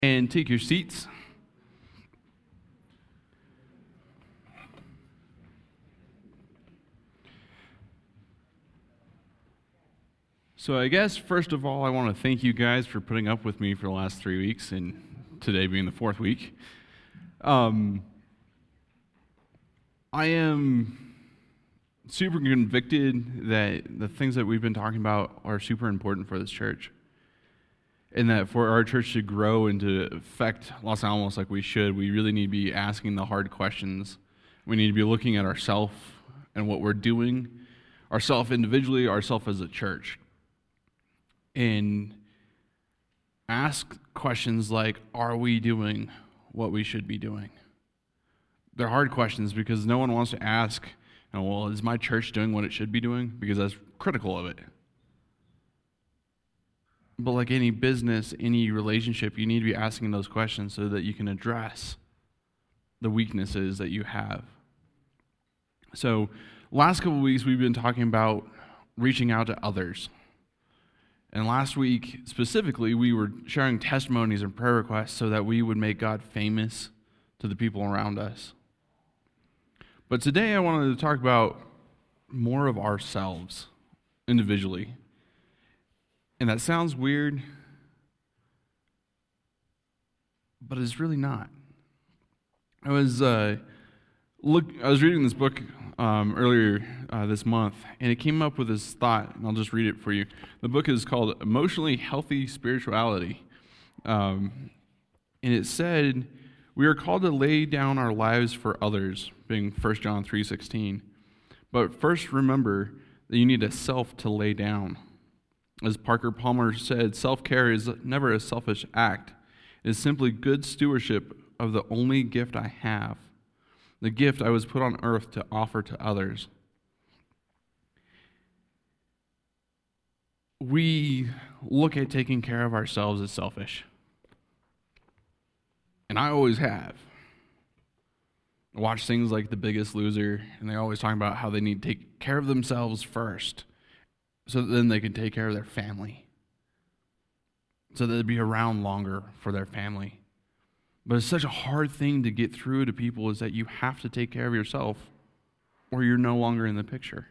and take your seats. So I guess, first of all, I want to thank you guys for putting up with me for the last 3 weeks, and today being the fourth week. I am super convicted that the things that we've been talking about are super important for this church, and that for our church to grow and to affect Los Alamos like we should, we really need to be asking the hard questions. We need to be looking at ourselves and what we're doing, ourselves individually, ourselves as a church, and ask questions like, are we doing what we should be doing? They're hard questions because no one wants to ask, well, is my church doing what it should be doing? Because that's critical of it. But like any business, any relationship, you need to be asking those questions so that you can address the weaknesses that you have. So last couple of weeks, we've been talking about reaching out to others. And last week, specifically, we were sharing testimonies and prayer requests so that we would make God famous to the people around us. But today, I wanted to talk about more of ourselves individually. And that sounds weird, but it's really not. I was reading this book earlier this month, and it came up with this thought, and I'll just read it for you. The book is called Emotionally Healthy Spirituality, and it said, we are called to lay down our lives for others, being 1 John 3:16. But first remember that you need a self to lay down. As Parker Palmer said, self-care is never a selfish act. It is simply good stewardship of the only gift I have, the gift I was put on earth to offer to others. We look at taking care of ourselves as selfish. And I always have. I watch things like The Biggest Loser, and they always talk about how they need to take care of themselves first so that then they can take care of their family, so that they'd be around longer for their family. But it's such a hard thing to get through to people, is that you have to take care of yourself or you're no longer in the picture.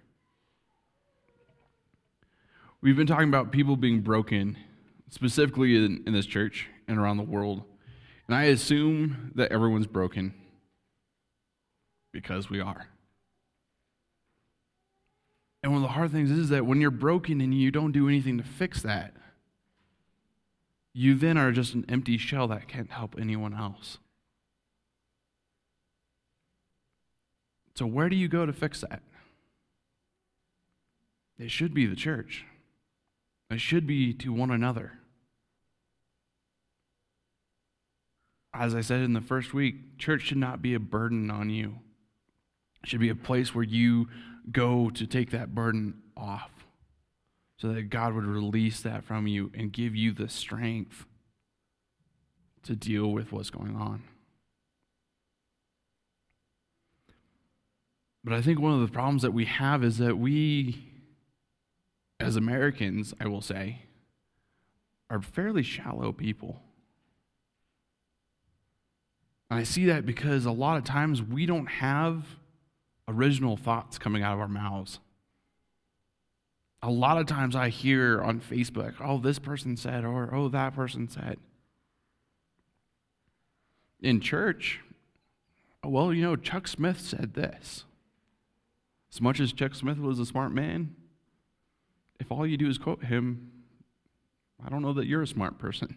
We've been talking about people being broken, specifically in this church and around the world. And I assume that everyone's broken because we are. And one of the hard things is that when you're broken and you don't do anything to fix that, you then are just an empty shell that can't help anyone else. So where do you go to fix that? It should be the church. It should be to one another. As I said in the first week, church should not be a burden on you. It should be a place where you go to take that burden off, so that God would release that from you and give you the strength to deal with what's going on. But I think one of the problems that we have is that we, as Americans, I will say, are fairly shallow people. And I see that because a lot of times we don't have original thoughts coming out of our mouths. A lot of times I hear on Facebook, oh, this person said, or oh, that person said. In church, well, Chuck Smith said this. As much as Chuck Smith was a smart man, if all you do is quote him, I don't know that you're a smart person.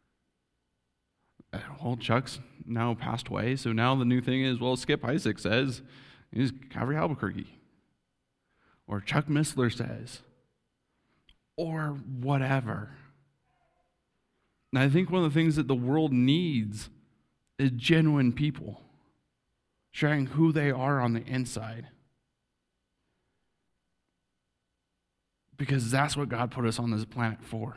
Well, Chuck's now passed away, so now the new thing is, well, Skip Isaac says, he's Calvary Albuquerque. Or Chuck Missler says. Or whatever. And I think one of the things that the world needs is genuine people sharing who they are on the inside. Because that's what God put us on this planet for.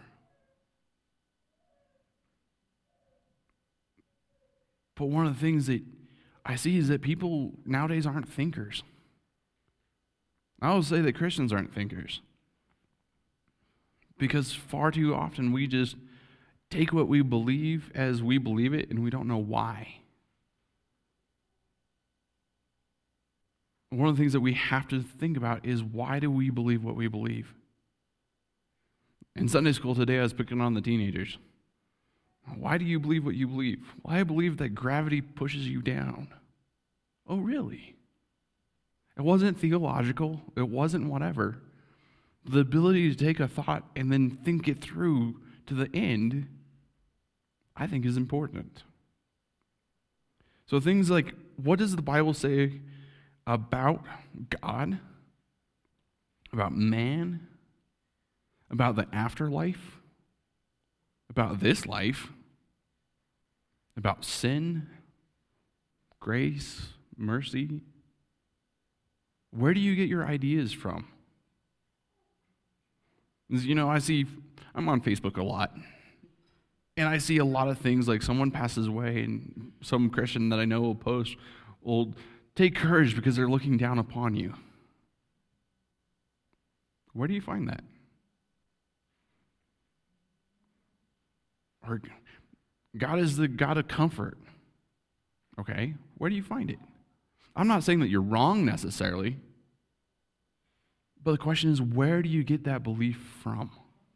But one of the things that I see is that people nowadays aren't thinkers. I always say that Christians aren't thinkers. Because far too often we just take what we believe as we believe it, and we don't know why. One of the things that we have to think about is, why do we believe what we believe? In Sunday school today, I was picking on the teenagers. Why do you believe what you believe? Well, I believe that gravity pushes you down. Oh, really? It wasn't theological. It wasn't whatever. The ability to take a thought and then think it through to the end, I think, is important. So things like, what does the Bible say about God, about man, about the afterlife, about this life, about sin, grace, mercy? Where do you get your ideas from? You know, I'm on Facebook a lot, and I see a lot of things like someone passes away, and some Christian that I know will post, will take courage because they're looking down upon you. Where do you find that? Or God is the God of comfort. Okay, where do you find it? I'm not saying that you're wrong necessarily, but the question is, where do you get that belief from?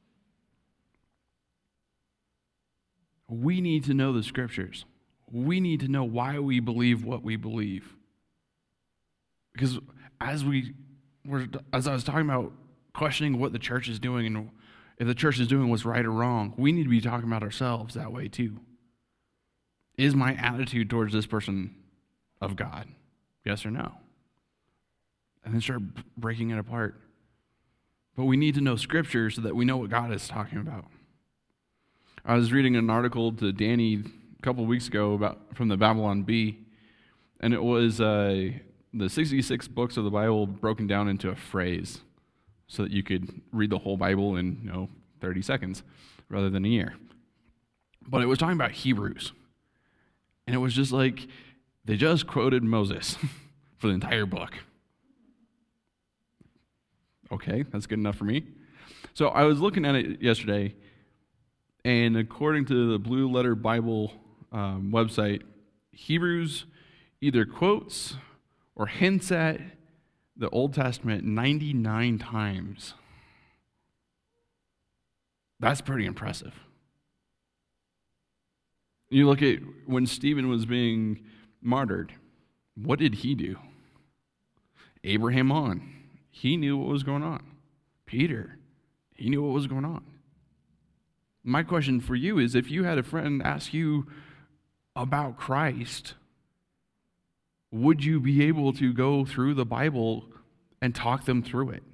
We need to know the scriptures. We need to know why we believe what we believe. Because as I was talking about questioning what the church is doing, and if the church is doing what's right or wrong, we need to be talking about ourselves that way too. Is my attitude towards this person of God? Yes or no? And then start breaking it apart. But we need to know Scripture so that we know what God is talking about. I was reading an article to Danny a couple of weeks ago from the Babylon Bee, and it was the 66 books of the Bible broken down into a phrase so that you could read the whole Bible in 30 seconds rather than a year. But it was talking about Hebrews. And it was just like they just quoted Moses for the entire book. Okay, that's good enough for me. So I was looking at it yesterday, and according to the Blue Letter Bible website, Hebrews either quotes or hints at the Old Testament 99 times. That's pretty impressive. You look at when Stephen was being martyred, what did he do? Abraham on. He knew what was going on. Peter, he knew what was going on. My question for you is, if you had a friend ask you about Christ, would you be able to go through the Bible and talk them through it?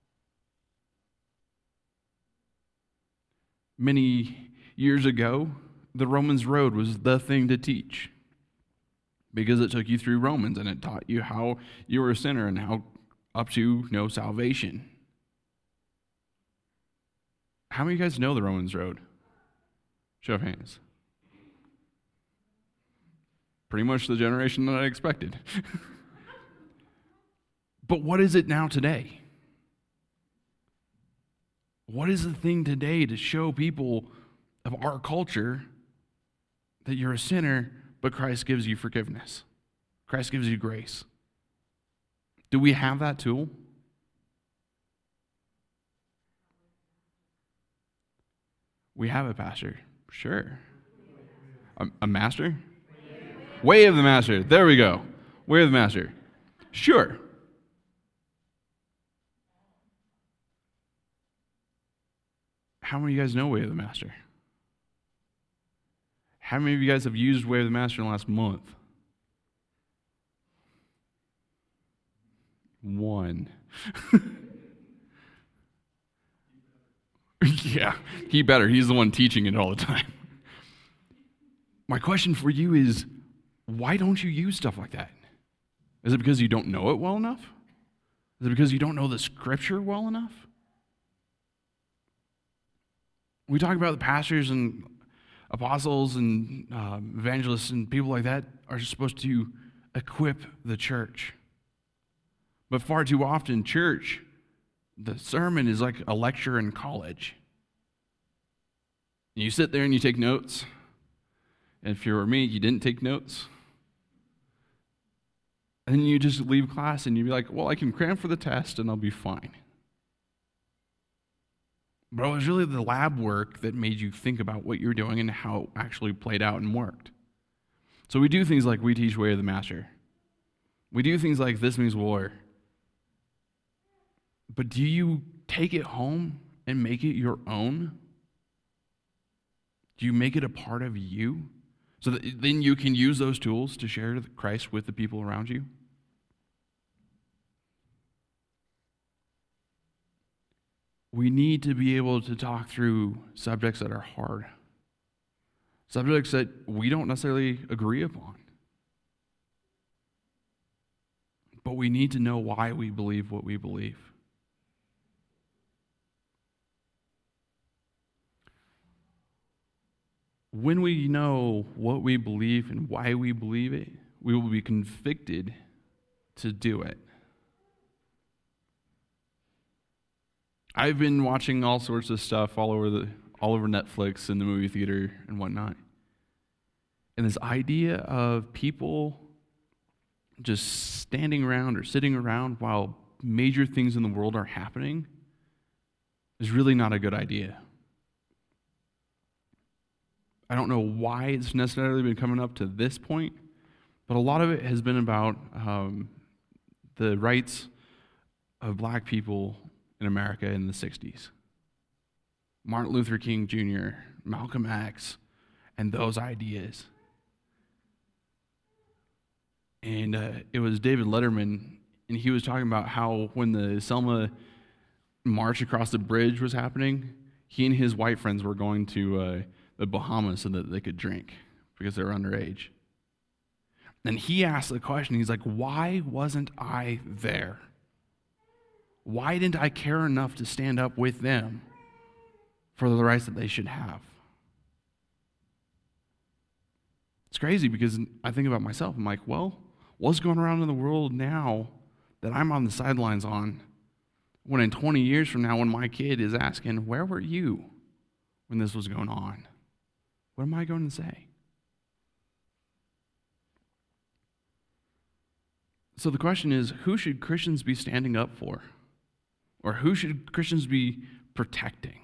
Many years ago, the Romans Road was the thing to teach because it took you through Romans and it taught you how you were a sinner and how up to salvation. How many of you guys know the Romans Road? Show of hands. Pretty much the generation that I expected. But what is it now today? What is the thing today to show people of our culture that you're a sinner, but Christ gives you forgiveness? Christ gives you grace. Do we have that tool? We have a pastor. Sure. A master? Way of the Master. There we go. Way of the Master. Sure. How many of you guys know Way of the Master? How many of you guys have used Way of the Master in the last month? One. Yeah, he better. He's the one teaching it all the time. My question for you is, why don't you use stuff like that? Is it because you don't know it well enough? Is it because you don't know the Scripture well enough? We talk about the pastors and apostles and evangelists and people like that are supposed to equip the church. But far too often, church, the sermon is like a lecture in college. And you sit there and you take notes. And if you were me, you didn't take notes. And then you just leave class and you'd be like, well, I can cram for the test and I'll be fine. But it was really the lab work that made you think about what you're doing and how it actually played out and worked. So we do things like we teach Way of the Master. We do things like This Means War. But do you take it home and make it your own? Do you make it a part of you so that then you can use those tools to share Christ with the people around you? We need to be able to talk through subjects that are hard, subjects that we don't necessarily agree upon. But we need to know why we believe what we believe. When we know what we believe and why we believe it, we will be convicted to do it. I've been watching all sorts of stuff all over Netflix and the movie theater and whatnot. And this idea of people just standing around or sitting around while major things in the world are happening is really not a good idea. I don't know why it's necessarily been coming up to this point, but a lot of it has been about the rights of black people in America in the 60s. Martin Luther King Jr., Malcolm X, and those ideas. And it was David Letterman, and he was talking about how when the Selma march across the bridge was happening, he and his white friends were going to the Bahamas so that they could drink because they were underage. And he asked the question, he's like, why wasn't I there? Why didn't I care enough to stand up with them for the rights that they should have? It's crazy because I think about myself. I'm like, well, what's going around in the world now that I'm on the sidelines on when in 20 years from now when my kid is asking, where were you when this was going on? What am I going to say? So the question is, who should Christians be standing up for? Or who should Christians be protecting?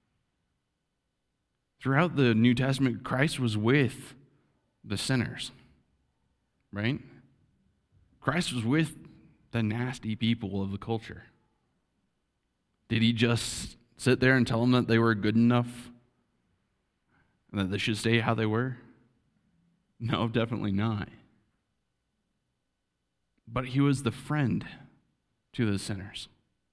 Throughout the New Testament, Christ was with the sinners, right? Christ was with the nasty people of the culture. Did he just sit there and tell them that they were good enough and that they should stay how they were? No, definitely not. But he was the friend to the sinners.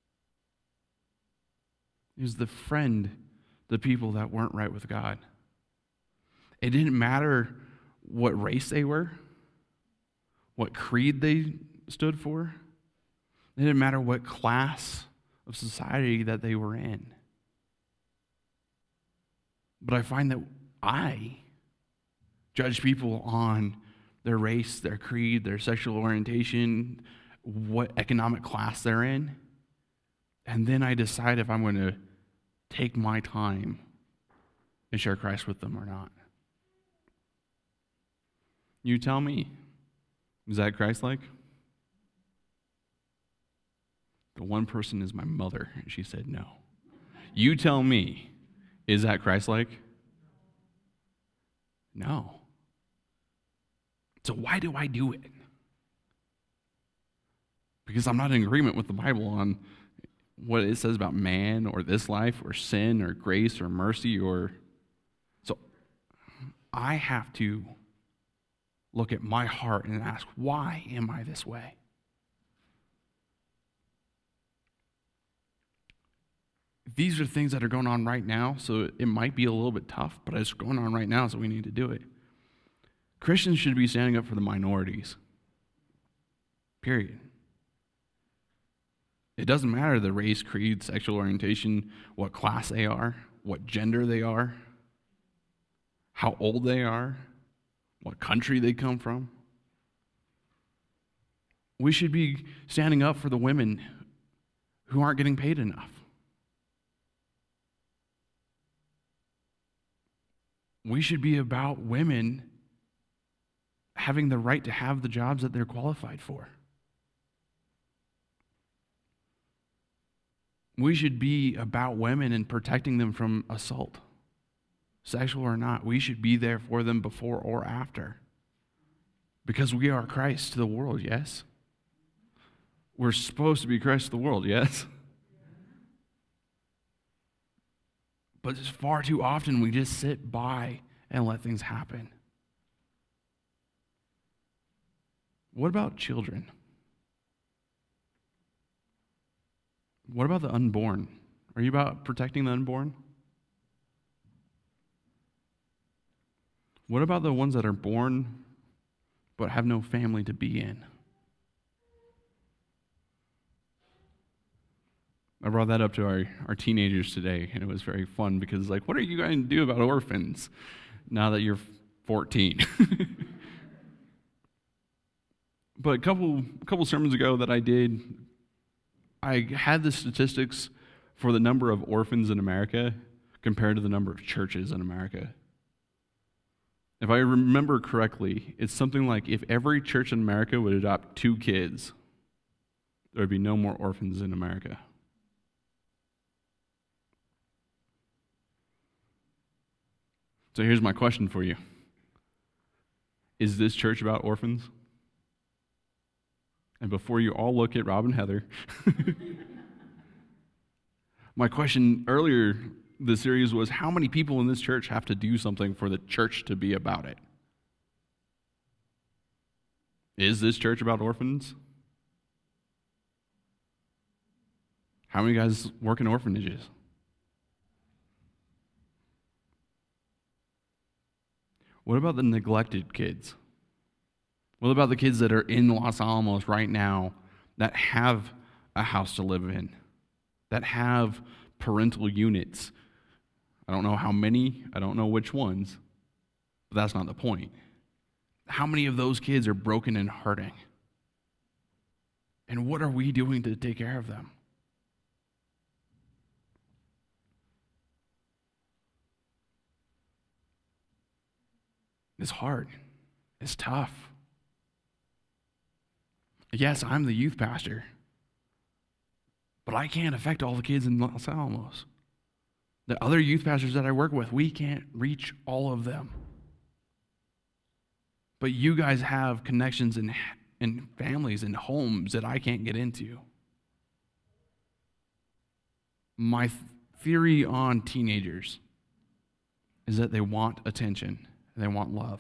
He was the friend to the people that weren't right with God. It didn't matter what race they were, what creed they stood for. It didn't matter what class of society that they were in. But I find that I judge people on their race, their creed, their sexual orientation, what economic class they're in. And then I decide if I'm going to take my time and share Christ with them or not. You tell me, is that Christ-like? The one person is my mother, and she said no. You tell me, is that Christ-like? No. So why do I do it? Because I'm not in agreement with the Bible on what it says about man or this life or sin or grace or mercy or... So I have to look at my heart and ask, why am I this way? These are things that are going on right now, so it might be a little bit tough, but it's going on right now, so we need to do it. Christians should be standing up for the minorities. Period. It doesn't matter the race, creed, sexual orientation, what class they are, what gender they are, how old they are, what country they come from. We should be standing up for the women who aren't getting paid enough. We should be about women having the right to have the jobs that they're qualified for. We should be about women and protecting them from assault, sexual or not. We should be there for them before or after. Because we are Christ to the world, yes? We're supposed to be Christ to the world, yes? But far too often we just sit by and let things happen. What about children? What about the unborn? Are you about protecting the unborn? What about the ones that are born but have no family to be in? I brought that up to our teenagers today, and it was very fun because it's like, what are you going to do about orphans now that you're 14? But a couple sermons ago that I did, I had the statistics for the number of orphans in America compared to the number of churches in America. If I remember correctly, it's something like if every church in America would adopt 2 kids, there would be no more orphans in America. So here's my question for you. Is this church about orphans? And before you all look at Rob and Heather, my question earlier this series was, how many people in this church have to do something for the church to be about it? Is this church about orphans? How many guys work in orphanages? What about the neglected kids? What about the kids that are in Los Alamos right now that have a house to live in, that have parental units? I don't know how many, I don't know which ones, but that's not the point. How many of those kids are broken and hurting? And what are we doing to take care of them? It's hard. It's tough. Yes, I'm the youth pastor, but I can't affect all the kids in Los Alamos. The other youth pastors that I work with, we can't reach all of them. But you guys have connections and families and homes that I can't get into. My theory on teenagers is that they want attention and they want love.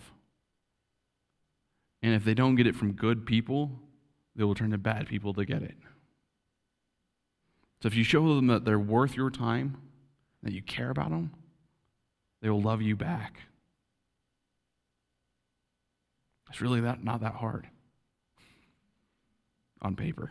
And if they don't get it from good people, they will turn to bad people to get it. So if you show them that they're worth your time, that you care about them, they will love you back. It's really not that hard on paper.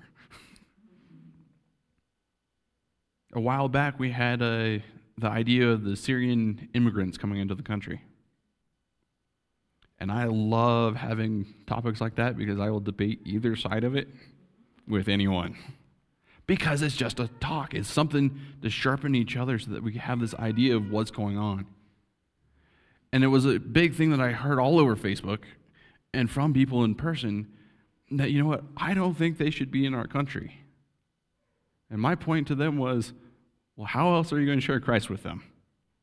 A while back, we had the idea of the Syrian immigrants coming into the country. And I love having topics like that because I will debate either side of it with anyone. Because it's just a talk. It's something to sharpen each other so that we have this idea of what's going on. And it was a big thing that I heard all over Facebook and from people in person that, you know what, I don't think they should be in our country. And my point to them was, well, how else are you going to share Christ with them?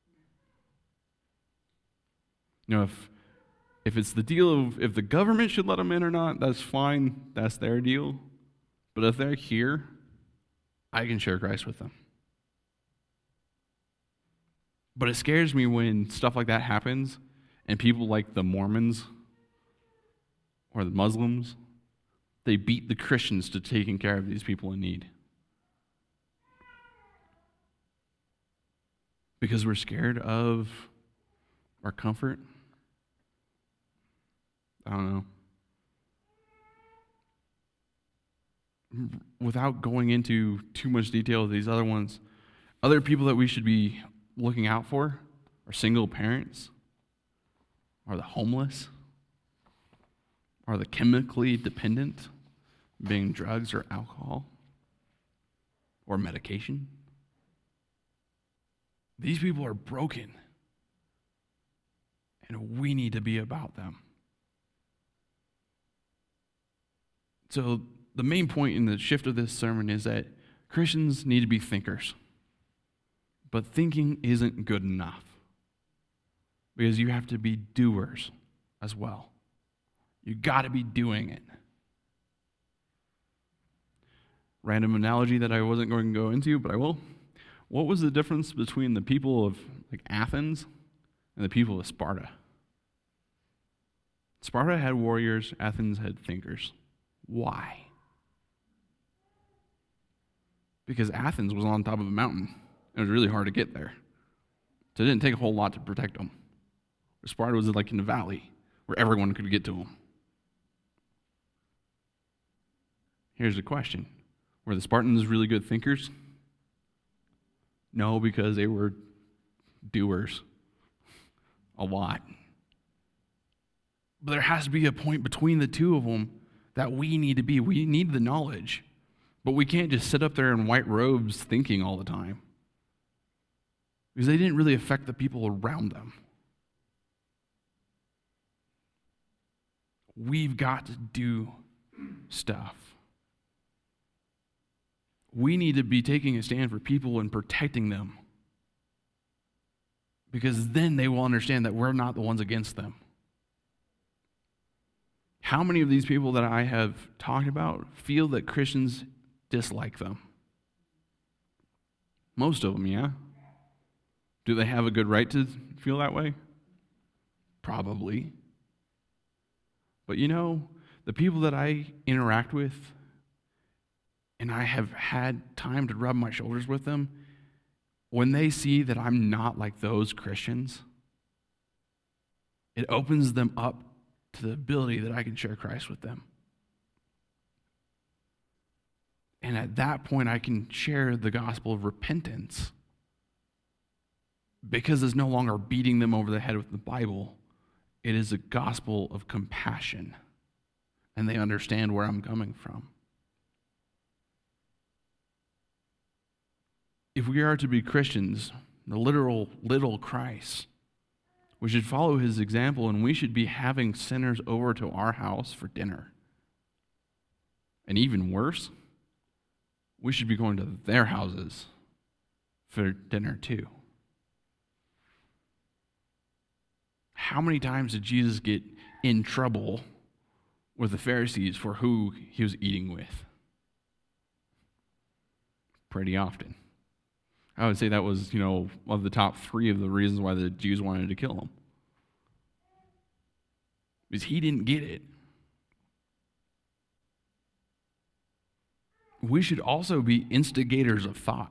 You know, if it's the deal of if the government should let them in or not, that's fine. That's their deal. But if they're here, I can share Christ with them. But it scares me when stuff like that happens and people like the Mormons or the Muslims, they beat the Christians to taking care of these people in need. Because we're scared of our comfort. I don't know. Without going into too much detail of these other ones, other people that we should be looking out for are single parents, are the homeless, are the chemically dependent, being drugs or alcohol, or medication. These people are broken. and we need to be about them. So the main point in the shift of this sermon is that Christians need to be thinkers. But thinking isn't good enough, because you have to be doers as well. You got to be doing it. Random analogy that I wasn't going to go into, but I will. What was the difference between the people of Athens and the people of Sparta? Sparta had warriors, Athens had thinkers. Why? Because Athens was on top of a mountain. It was really hard to get there. So it didn't take a whole lot to protect them. Sparta was like in the valley where everyone could get to them. Here's the question. Were the Spartans really good thinkers? No, because they were doers. A lot. But there has to be a point between the two of them that we need to be. We need the knowledge. But we can't just sit up there in white robes thinking all the time. Because they didn't really affect the people around them. We've got to do stuff. We need to be taking a stand for people and protecting them. Because then they will understand that we're not the ones against them. How many of these people that I have talked about feel that Christians dislike them? Most of them, yeah. Do they have a good right to feel that way? Probably. But the people that I interact with, and I have had time to rub my shoulders with them, when they see that I'm not like those Christians, it opens them up to the ability that I can share Christ with them. And at that point, I can share the gospel of repentance, because it's no longer beating them over the head with the Bible. It is a gospel of compassion, and they understand where I'm coming from. If we are to be Christians, the literal little Christ, we should follow his example, and we should be having sinners over to our house for dinner. And even worse, we should be going to their houses for dinner too. How many times did Jesus get in trouble with the Pharisees for who he was eating with? Pretty often. I would say that was, one of the top 3 of the reasons why the Jews wanted to kill him. Because he didn't get it. We should also be instigators of thought.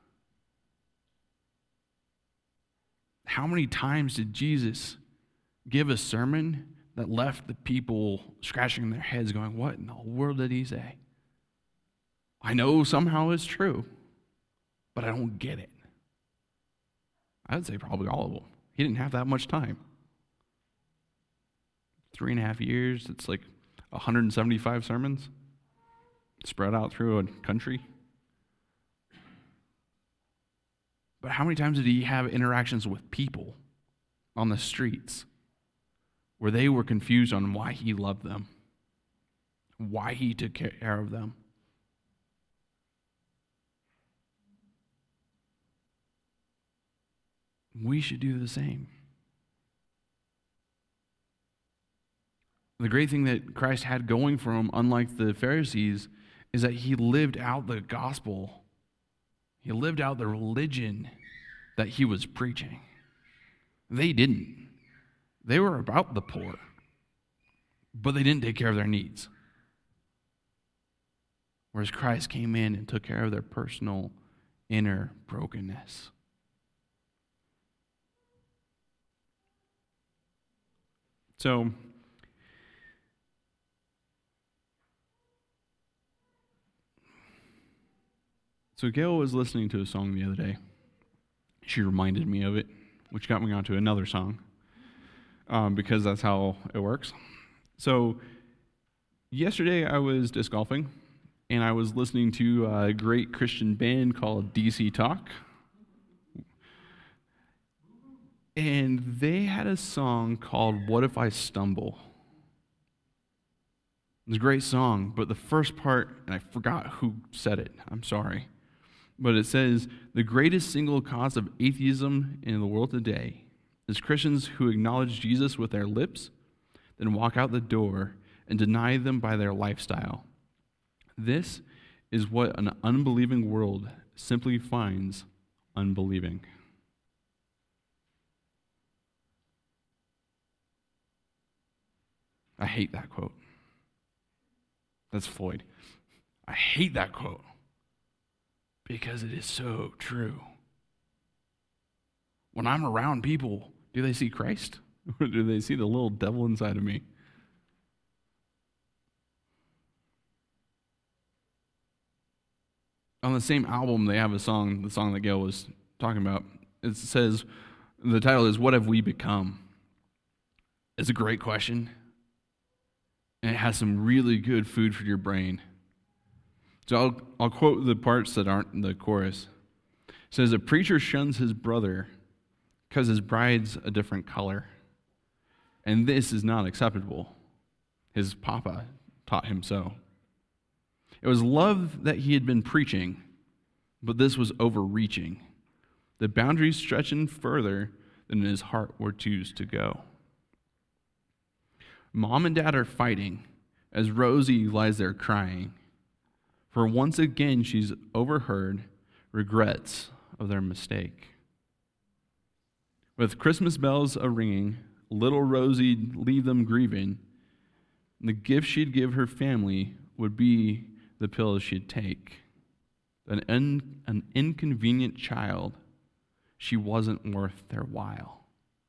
How many times did Jesus give a sermon that left the people scratching their heads going, what in the world did he say? I know somehow it's true, but I don't get it. I would say probably all of them. He didn't have that much time. 3.5 years, it's like 175 sermons spread out through a country. But how many times did he have interactions with people on the streets where they were confused on why he loved them, why he took care of them? We should do the same. The great thing that Christ had going for him, unlike the Pharisees, is that he lived out the gospel. He lived out the religion that he was preaching. They didn't. They were about the poor, but they didn't take care of their needs. Whereas Christ came in and took care of their personal inner brokenness. So Gail was listening to a song the other day. She reminded me of it, which got me onto another song, because that's how it works. So yesterday I was disc golfing, and I was listening to a great Christian band called DC Talk. And they had a song called What If I Stumble? It was a great song, but the first part, and I forgot who said it, I'm sorry, but it says, the greatest single cause of atheism in the world today is Christians who acknowledge Jesus with their lips, then walk out the door and deny them by their lifestyle. This is what an unbelieving world simply finds unbelieving. I hate that quote. That's Floyd. I hate that quote because it is so true. When I'm around people, do they see Christ? Or do they see the little devil inside of me? On the same album, they have a song, the song that Gail was talking about. It says, the title is What Have We Become? It's a great question. And it has some really good food for your brain. So I'll quote the parts that aren't in the chorus. It says, a preacher shuns his brother because his bride's a different color. And this is not acceptable. His papa taught him so. It was love that he had been preaching, but this was overreaching. The boundaries stretching further than his heart would choose to go. Mom and Dad are fighting as Rosie lies there crying. For once again, she's overheard regrets of their mistake. With Christmas bells a-ringing, little Rosie leave them grieving. The gift she'd give her family would be the pills she'd take. An inconvenient child, she wasn't worth their while.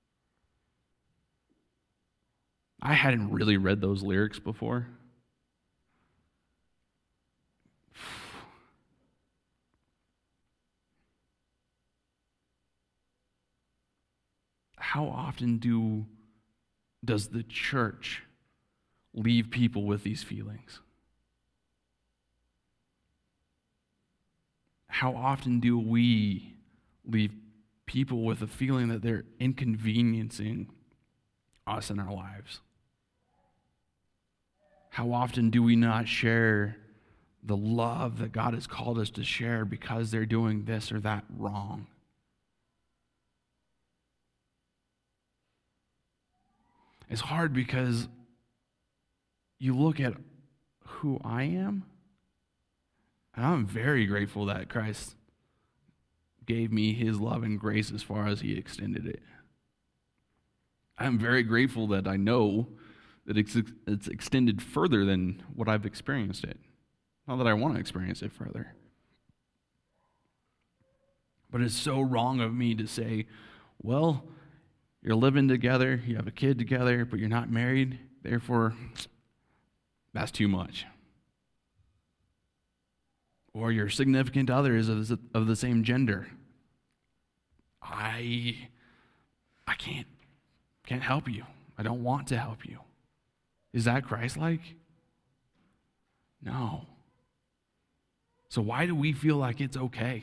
I hadn't really read those lyrics before. How often does the church leave people with these feelings? How often do we leave people with a feeling that they're inconveniencing us in our lives? How often do we not share the love that God has called us to share because they're doing this or that wrong? It's hard because you look at who I am, and I'm very grateful that Christ gave me his love and grace as far as he extended it. I'm very grateful that I know that it's extended further than what I've experienced it. Not that I want to experience it further. But it's so wrong of me to say, well, you're living together, you have a kid together, but you're not married, therefore, that's too much. Or your significant other is of the same gender. I can't help you. I don't want to help you. Is that Christ-like? No. So why do we feel like it's okay?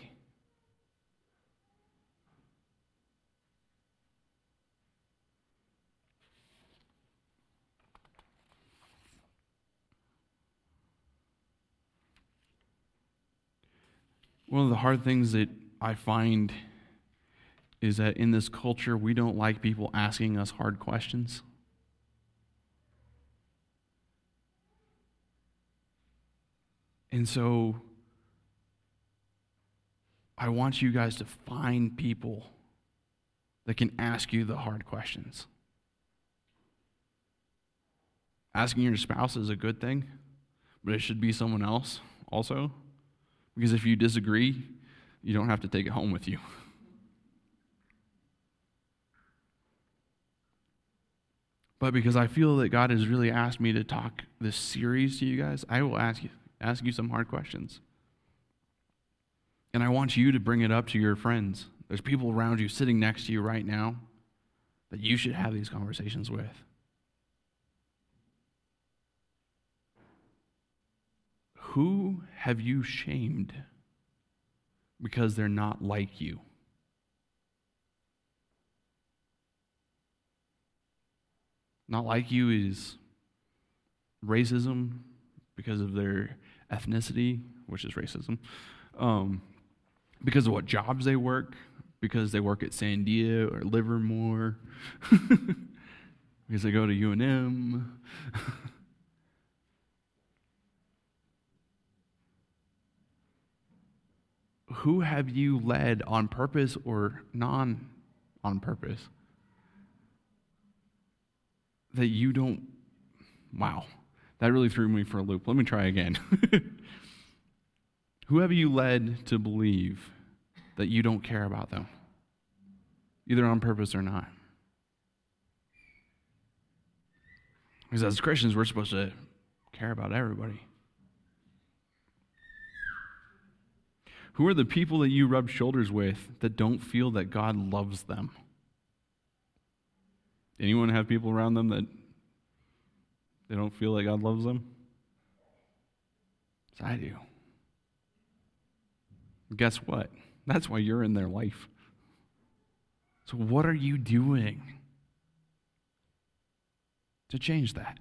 One of the hard things that I find is that in this culture, we don't like people asking us hard questions. And so I want you guys to find people that can ask you the hard questions. Asking your spouse is a good thing, but it should be someone else also. Because if you disagree, you don't have to take it home with you. But because I feel that God has really asked me to talk this series to you guys, I will ask you some hard questions. And I want you to bring it up to your friends. There's people around you sitting next to you right now that you should have these conversations with. Who have you shamed because they're not like you? not like you is racism because of their ethnicity, which is racism, because of what jobs they work, because they work at Sandia or Livermore, because they go to UNM. Who have you led on purpose or non on purpose that you don't? Wow, that really threw me for a loop. Let me try again. Who have you led to believe that you don't care about them, either on purpose or not? Because as Christians, we're supposed to care about everybody. Who are the people that you rub shoulders with that don't feel that God loves them? Anyone have people around them that they don't feel like God loves them? Yes, I do. Guess what? That's why you're in their life. So what are you doing to change that?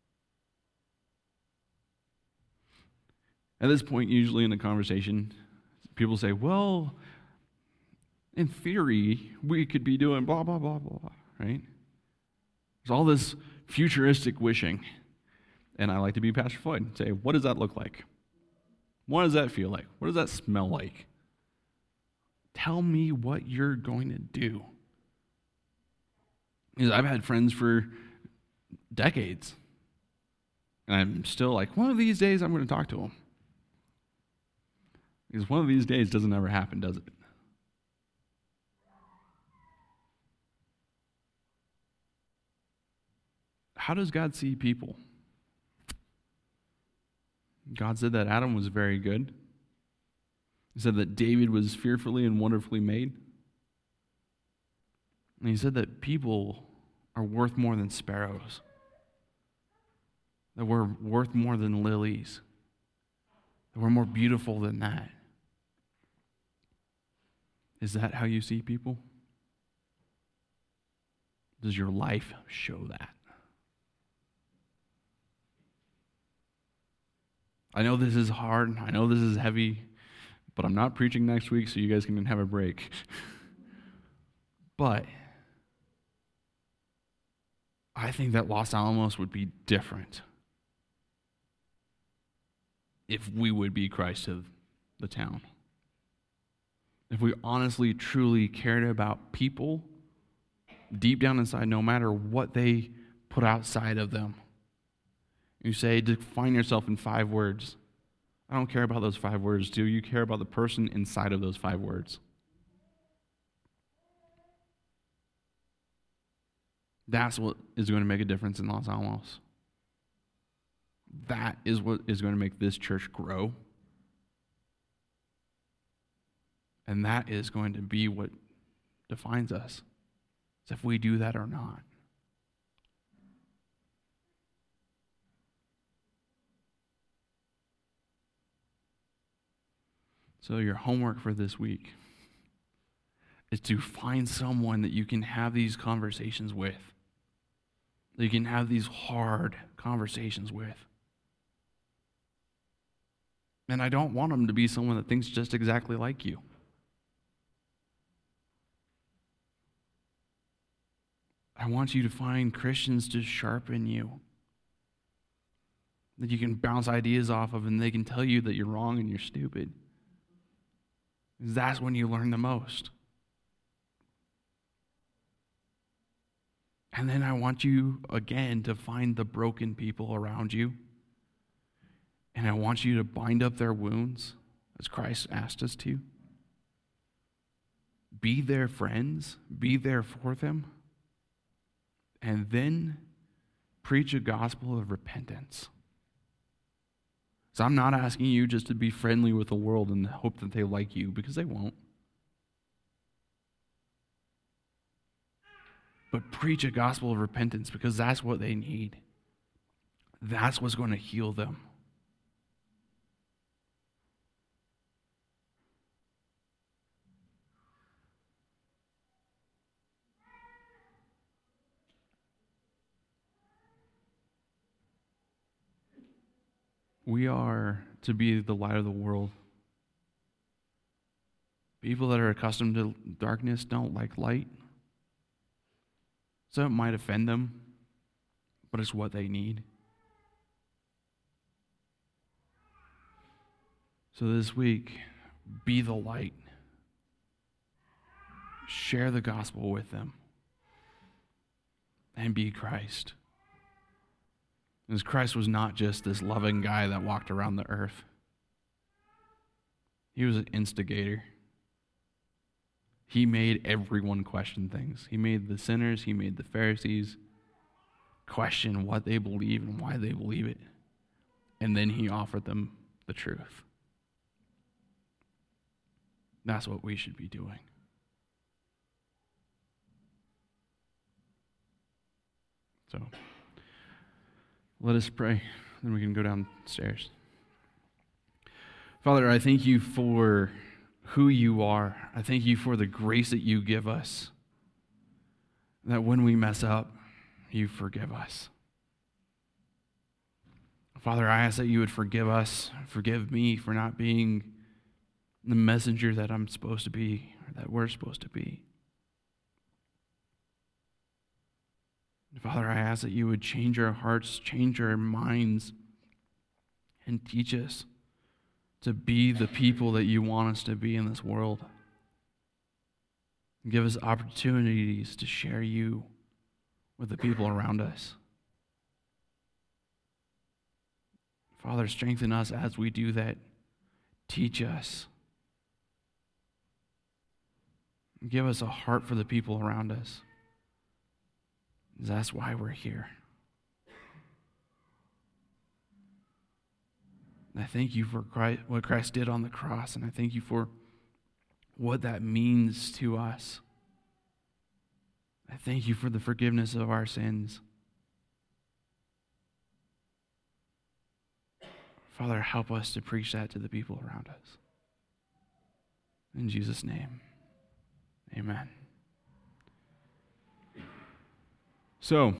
At this point, usually in a conversation, people say, well, in theory, we could be doing blah, blah, blah, blah, right? There's all this futuristic wishing. And I like to be Pastor Floyd and say, what does that look like? What does that feel like? What does that smell like? Tell me what you're going to do. Because I've had friends for decades. And I'm still like, one of these days I'm going to talk to them. Because one of these days doesn't ever happen, does it? How does God see people? God said that Adam was very good. He said that David was fearfully and wonderfully made. And he said that people are worth more than sparrows. That we're worth more than lilies. That we're more beautiful than that. Is that how you see people? Does your life show that? I know this is hard. I know this is heavy. But I'm not preaching next week, so you guys can have a break. But I think that Los Alamos would be different if we would be Christ of the town. If we honestly, truly cared about people deep down inside, no matter what they put outside of them. You say, define yourself in 5 words. I don't care about those 5 words. Do you care about the person inside of those 5 words? That's what is going to make a difference in Los Alamos. That is what is going to make this church grow. And that is going to be what defines us. It's if we do that or not. So your homework for this week is to find someone that you can have these conversations with. That you can have these hard conversations with. And I don't want them to be someone that thinks just exactly like you. I want you to find Christians to sharpen you. That you can bounce ideas off of and they can tell you that you're wrong and you're stupid. That's when you learn the most. And then I want you, again, to find the broken people around you. And I want you to bind up their wounds, as Christ asked us to. Be their friends. Be there for them. And then preach a gospel of repentance. So I'm not asking you just to be friendly with the world and hope that they like you, because they won't. But preach a gospel of repentance, because that's what they need. That's what's going to heal them. we are to be the light of the world. People that are accustomed to darkness don't like light. So it might offend them, but it's what they need. So this week, be the light. Share the gospel with them. And be Christ. Because Christ was not just this loving guy that walked around the earth. He was an instigator. He made everyone question things. He made the sinners, he made the Pharisees question what they believe and why they believe it. And then he offered them the truth. That's what we should be doing. So, let us pray, then we can go downstairs. Father, I thank you for who you are. I thank you for the grace that you give us, that when we mess up, you forgive us. Father, I ask that you would forgive us, forgive me for not being the messenger that I'm supposed to be, or that we're supposed to be. Father, I ask that you would change our hearts, change our minds, and teach us to be the people that you want us to be in this world. Give us opportunities to share you with the people around us. Father, strengthen us as we do that. Teach us. Give us a heart for the people around us. That's why we're here. I thank you for Christ, what Christ did on the cross, and I thank you for what that means to us. I thank you for the forgiveness of our sins. Father, help us to preach that to the people around us. In Jesus' name, amen. So,